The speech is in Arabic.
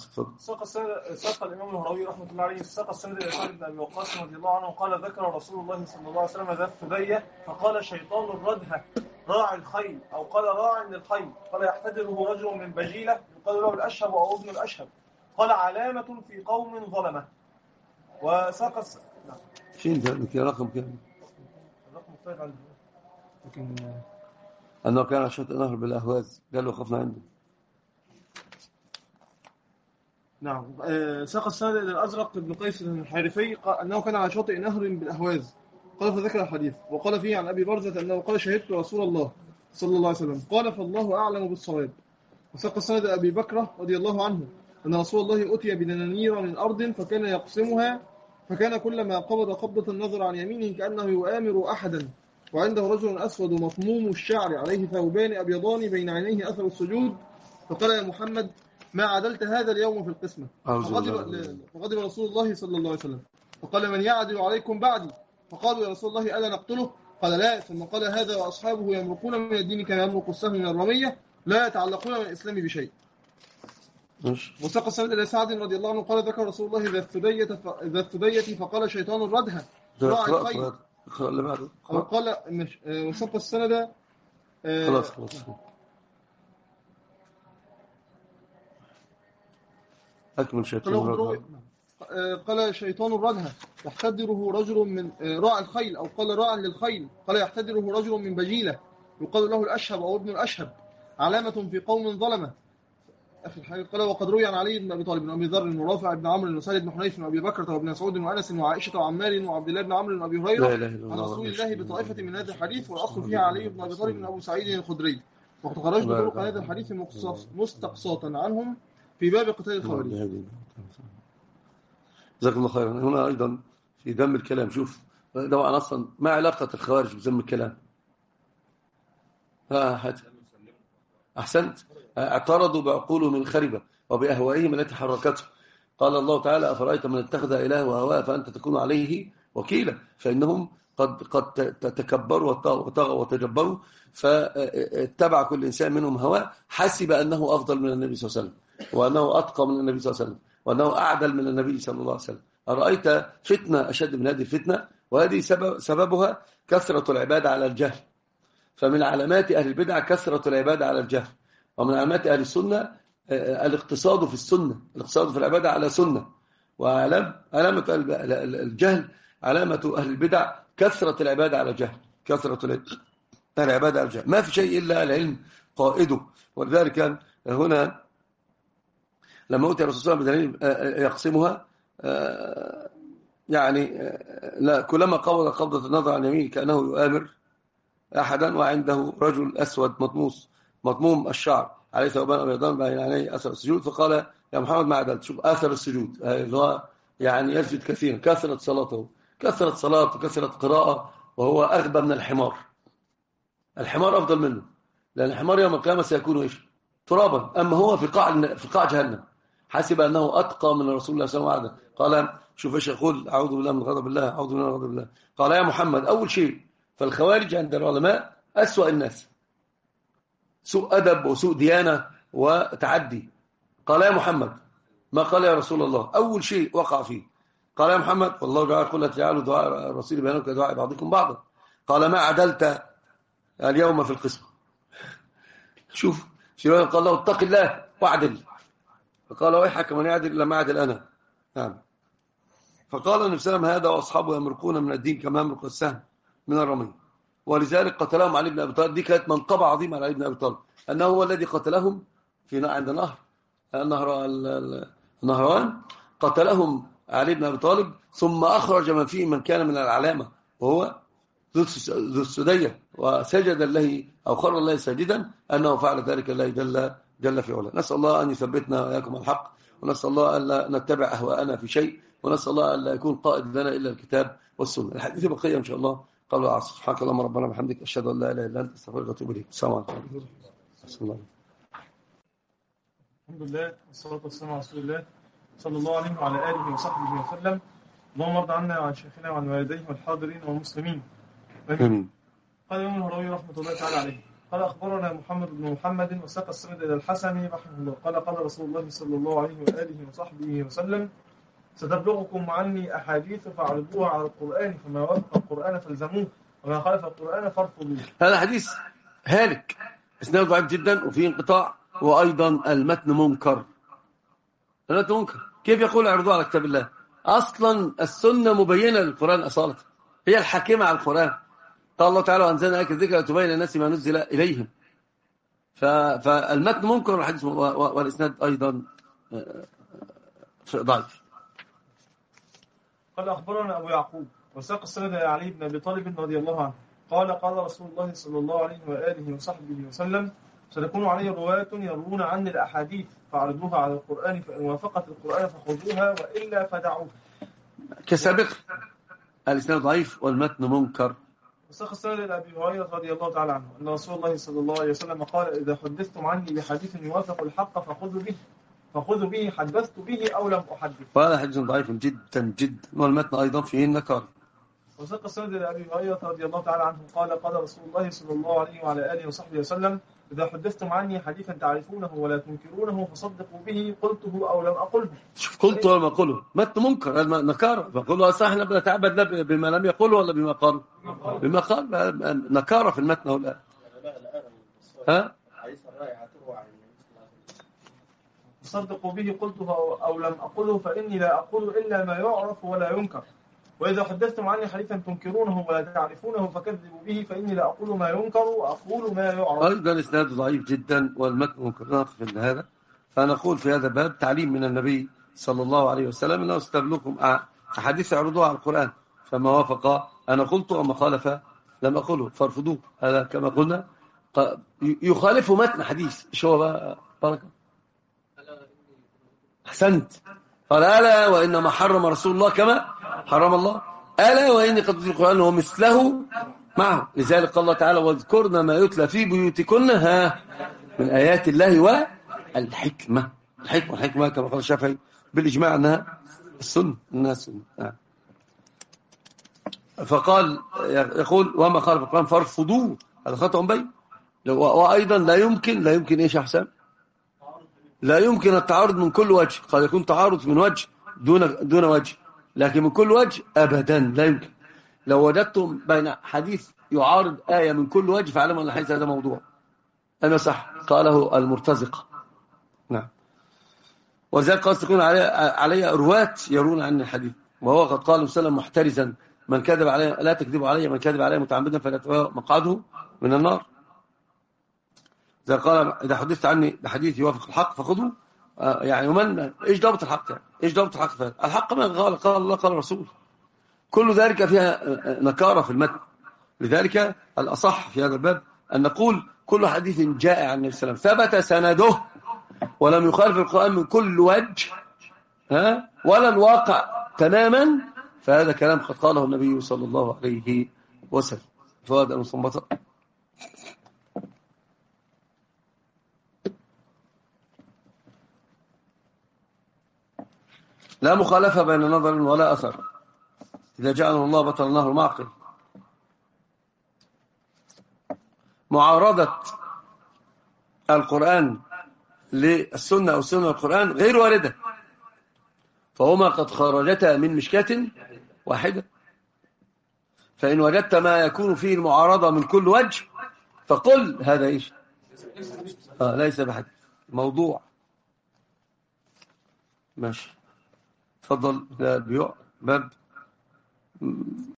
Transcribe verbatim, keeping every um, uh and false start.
ساق ساق الإمام الهروي رحمة الله عليه ساق السند إلى سعد بن أبي وقاص رضي الله عنه قال ذكر رسول الله صلى الله عليه وسلم ذات ثدية فقال شيطان الردهة راعي الخيل أو قال راع للخيل قال يحتجره رجل من بجيلة يقال له الأشهب أو ابن الأشهب قال علامة في قوم ظلمة. وساق الس... نعم. شين ده رقم كام؟ الرقم مختلف عنه لكن أنه كان على شاطئ نهر بالأهواز قال له خفنا عنده. نعم. ساق السند إلى الأزرق بن قيس الحارثي أنه كان على شاطئ نهر بالأهواز قال فذكر الحديث وقال فيه عن أبي برزة أنه قال شهدت رسول الله صلى الله عليه وسلم قال فالله أعلم بالصواب. وساق السند أبي بكرة رضي الله عنه أن رسول الله أتي بدنانير من أرض فكان يقسمها فكان كلما قبض قبضة النظر عن يمينه كأنه يؤامر أحدا وعنده رجل أسود مطموم الشعر عليه ثوبان أبيضان بين عينيه أثر السجود فقال يا محمد ما عدلت هذا اليوم في القسمة فغضب, فغضب رسول الله صلى الله عليه وسلم فقال من يعدل عليكم بعدي فقالوا يا رسول الله ألا نقتله قال لا ثم قال هذا وأصحابه يمرقون من الدين كما يمرق السهم من الرمية لا يتعلقون من الإسلام بشيء. وساق السند إلى سعد رضي الله عنه قال ذكر رسول الله ذا الثدية ذا الثدية فقال شيطان الردهة راعي الخيل أو قال وساق السند خلاص خلاص أكمل شيطان الردهة قال شيطان الردهة يحتدره رجل من راعي الخيل أو قال راع للخيل قال يحتدره رجل من بجيلة يقال له الأشهب أو ابن الأشهب علامة في قوم ظلمة. أخي الحقيقة قال وقد روي عن علي بن أبي طالب بن أبي ذر ورافع بن عمرو وسعيد بن حنيف وأبي بكر وابن مسعود وأنس وعائشة وعمار وعبد الله بن عمرو وأبي هريرة عن رسول الله بطائفة من هذا الحديث والأصل فيها علي بن أبي طالب بن أبو سعيد الخدري وقد خرجت طرق هذا الحديث مستقصاة عنهم في باب قتال الخوارج. جزاك الله خيرا. هنا أيضا في ذم الكلام شوف طبعا أصلا ما علاقة الخوارج بذم الكلام؟ ها حتى أحسنت اعترضوا بعقولهم الخربة وبأهوائهم التي حركته. قال الله تعالى أفرأيت من اتخذ إله وهواه فأنت تكون عليه وكيلا فإنهم قد قد تكبروا وطغوا وتجبروا فاتبع كل إنسان منهم هواه حسب أنه أفضل من النبي صلى الله عليه وسلم وأنه أتقى من النبي صلى الله عليه وسلم وأنه أعدل من النبي صلى الله عليه وسلم. أرأيت فتنة أشد من هذه الفتنة وهذه سبب سببها كثرة العبادة على الجهل. فمن علامات أهل البدع كثرة العبادة على الجهل ومن علامات أهل السنة الاقتصاد في السنة الاقتصاد في العبادة على سنة. وعلامة الجهل علامة أهل البدع كثرة العبادة على جهل كثرة العبادة على الجهل ما في شيء إلا العلم قائده. ولذلك هنا لما أوتي الرسول صلى الله عليه وسلم بدليل يقسمها يعني لا كلما قبض قبضة النظر عن يمين كأنه يؤامر أحدا وعنده رجل أسود مطموس مطموم الشعر عليه ثوبان أبيضان بين عينيه أثر السجود فقال يا محمد ما عدلت شوف أثر السجود اللي هو يعني يسجد كثيرا كثرة صلاته كثرة صلاة وكثرة قراءة وهو أغبى من الحمار. الحمار أفضل منه لأن الحمار يوم القيامة سيكون إيش ترابا أما هو في قاع في قاع جهنم حسب أنه أتقى من رسول الله صلى الله عليه وسلم. قال شوف إيش يقول أعوذ بالله من غضب الله أعوذ بالله من غضب الله. قال يا محمد أول شيء فالخوارج عند العلماء أسوأ الناس سوء أدب وسوء ديانة وتعدي. قال يا محمد ما قال يا رسول الله أول شيء وقع فيه قال يا محمد والله جعل قل تجعلوا دعاء الرسول بينكم كدعاء بعضكم بعضا. قال ما عدلت اليوم في القسم شوف شيران قال له اتق الله واعدل فقال ويحك من يعدل لما أعدل أنا. نعم. فقال النبي صلى الله عليه وسلم هذا وأصحابه يمرقون من الدين كما يمرق السهم من الرمي ولذلك قتلهم علي بن أبي طالب. دي كانت منقبة عظيمة على علي بن أبي طالب أنه هو الذي قتلهم في عند نهر النهر النهروان قتلهم علي بن أبي طالب ثم أخرج من فيه من كان من العلامة وهو ذو السدية وسجد الله أو خر الله ساجدا أنه فعل ذلك الله جل جل في علاه. نسأل الله أن يثبتنا وإياكم على الحق ونسأل الله أن لا نتبع أهواءنا في شيء ونسأل الله أن لا يكون قائد لنا إلا الكتاب والسنة. الحديث بقية إن شاء الله قالوا العصر. سبحانك اللهم ربنا وبحمدك أشهد أن لا إله إلا أنت أستغفرك وأتوب إليك. السلام عليكم. الحمد لله والصلاة والسلام على رسول الله صلى الله عليه وعلى آله وصحبه وسلم. اللهم ارض عنا وعن شيخنا وعن والديه والحاضرين والمسلمين. آمين. قال الإمام الهروي رحمة الله تعالى عليه قال أخبرنا محمد بن محمد وساق السند إلى الحسن رحمه الله قال قال رسول الله صلى الله عليه وآله وصحبه وسلم ستبلغكم عني أحاديث فاعرضوها على القرآن فما وافق القرآن فالزموه وما خالف القرآن فارفضوه. هذا حديث هالك، اسناده ضعيف جدا وفيه انقطاع، وأيضا المتن منكر. المتن منكر. كيف يقول اعرضوها على كتاب الله؟ أصلا السنة مبينة للقرآن أصالة، هي الحاكمة على القرآن. قال الله تعالى وأنزلنا إليك الذكر لتبين للناس ما نزل إليهم. فالمتن منكر والحديث والإسناد أيضا ضعيف. قال أخبرنا أبو يعقوب وساق السند إلى علي بن أبي طالب رضي الله عنه قال قال رسول الله صلى الله عليه وآله وصحبه وسلم سيكون علي رواة يروون عني الأحاديث فاعرضوها على القرآن فإن وافقت القرآن فخذوها وإلا فدعوها. كسابق الإسناد ضعيف والمتن منكر. وساق السند إلى أبي هريرة رضي الله تعالى عنه أن رسول الله صلى الله عليه وسلم قال إذا حدثتم عني بحديث يوافق الحق فخذوا به فخذوا به حدثت به أو لم أحدث. وهذا حديث ضعيف جدا جدا والمتن أيضا فيه النكار. وساق السند إلى أبي هريرة رضي الله تعالى عنه قال قال رسول الله صلى الله عليه وعلى آله وصحبه وسلم إذا حدثتم عني حديثا تعرفونه ولا تنكرونه فصدقوا به قلته أو لم أقله. شوف قلت ولا ما أقوله، متن منكر نكارة. فقلوا أصلا احنا بنتعبد بما لم يقوله ولا بما قال؟ بما قال. نكارة في المتن والآن. ها؟ فصدقوا به قلته أو لم أقله فإني لا أقول إلا ما يعرف ولا ينكر. وإذا حدثتم عني حديثا تنكرونه ولا تعرفونه فكذبوا به فإني لا أقول ما ينكر وأقول ما يعرف. أيضا إسناد ضعيف جدا والمتن منكر. في هذا فنقول في هذا الباب تعليم من النبي صلى الله عليه وسلم أنه استبلغكم أحاديث عرضوها على القرآن فما وافق أنا قلت وما خالف لم أقوله فارفضوه. هذا كما قلنا يخالف متن حديث. شو بقى بركة؟ أحسنت. قال ألا وإنما حرم رسول الله كما حرم الله ألا وإني قد في القرآن ومثله معه. لذلك قال الله تعالى واذكرن ما يتلى في بيوتكن ها من آيات الله والحكمة. الحكمة الحكمة كما قال الشافعي بالإجماع أنها السنة أنها السنة. فقال يقول وما خالف القرآن فارفضوه. هذا خطأ بين. وأيضا لا يمكن لا يمكن إيش أحسن لا يمكن التعارض من كل وجه. قد يكون تعارض من وجه دون دون وجه لكن من كل وجه أبدا لا يمكن. لو وجدتم بين حديث يعارض آية من كل وجه فاعلموا أن الحديث هذا موضوع. أنا صح قاله المرتزقة. نعم. وذلك قد تكون علي, علي رواة يرون عن الحديث وهو قد قال وسلم محترزا من كذب علي لا تكذبوا علي من كذب علي متعمدا فلا مقعده من النار. إذا قال إذا حدثت عني بحديث يوافق الحق فخذوه. يعني ومن إيش ضابط الحق يعني إيش ضابط الحق فهذا الحق ما قال قال الله قال الرسول. كل ذلك فيها نكارة في المتن. لذلك الأصح في هذا الباب أن نقول كل حديث جاء عن النبي صلى الله عليه وسلم ثبت سنده ولم يخالف القرآن من كل وجه ها ولا الواقع تماما فهذا كلام قد قاله النبي صلى الله عليه وسلم. فهذا المستنبط. لا مخالفة بين نظر ولا أثر. إذا جعلنا الله بطل النهر معقل. معارضة القرآن للسنة أو السنة والقرآن غير واردة فهما قد خرجتا من مشكاة واحدة. فإن وجدت ما يكون فيه المعارضة من كل وجه فقل هذا إيش آه ليس بحديث موضوع. ماشي. تفضل. لا البيوع باب